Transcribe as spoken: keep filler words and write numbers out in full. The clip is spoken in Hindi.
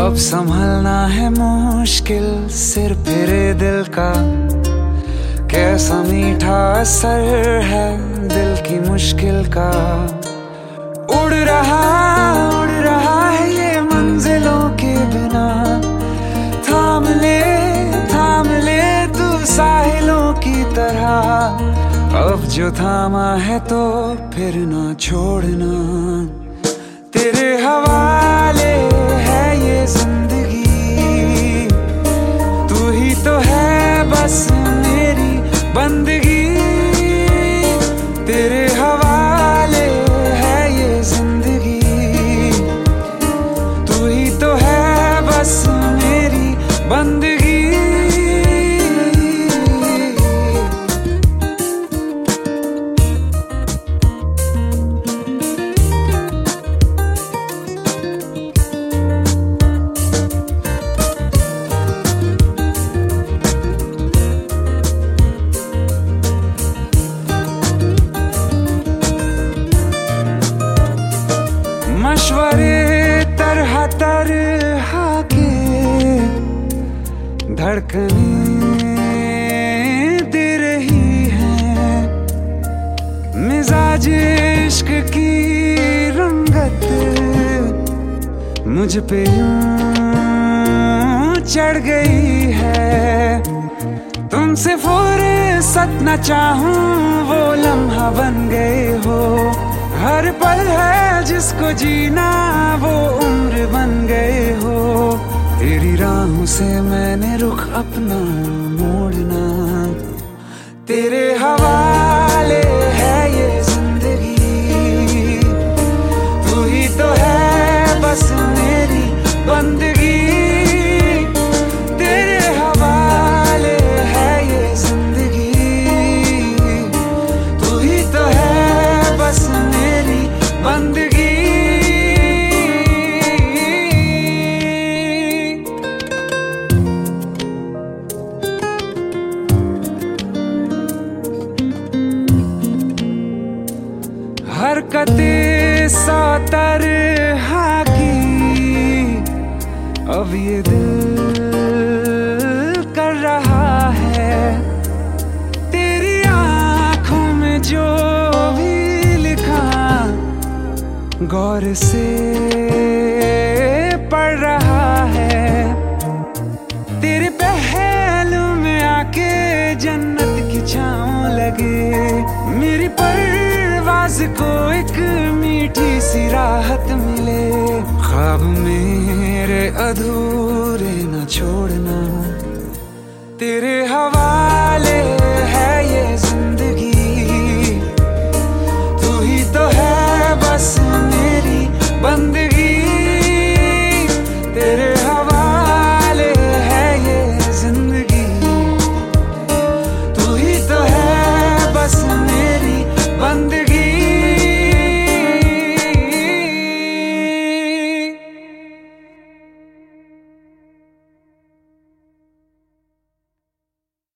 अब संभलना है मुश्किल, सिर फिरे दिल का। कैसा मीठा असर है दिल की मुश्किल का। उड़ रहा उड़ रहा है ये मंजिलों के बिना। थाम ले थाम ले तू साहिलों की तरह। अब जो थामा है तो फिर ना छोड़ना। तेरे हवाले है ये जिंदगी, तू ही तो है बस मेरी बंदगी। तेरे हवाले है ये जिंदगी, तू ही तो है बस मेरी बंदगी। मशवरे तरह तरह के धड़कने दे रही है। मिजाज इश्क की रंगत मुझ पे यूं चढ़ गई है। तुमसे फुर्सत न चाहूं वो लम्हा बन गए हो। हर पल है जिसको जीना वो उम्र बन गए हो। तेरी राहों से मैंने रुख अपना मोड़ना। तेरे हवाले है ये जिंदगी, तू ही तो है बस मेरी बंदगी। तेरे हवाले है ये जिंदगी, तू ही तो है बस मेरी बंदगी। हरकते सौ तरह की अब ये दिल कर रहा है। तेरी आंखों में जो भी लिखा गौर से पढ़ रहा है। तेरे पहलू में आके जन्नत की छाँव लगे। मेरी परवाज़ को एक मीठी सी राहत मिले। ख्वाब मेरे अधूरे न छोड़ना। तेरे हवा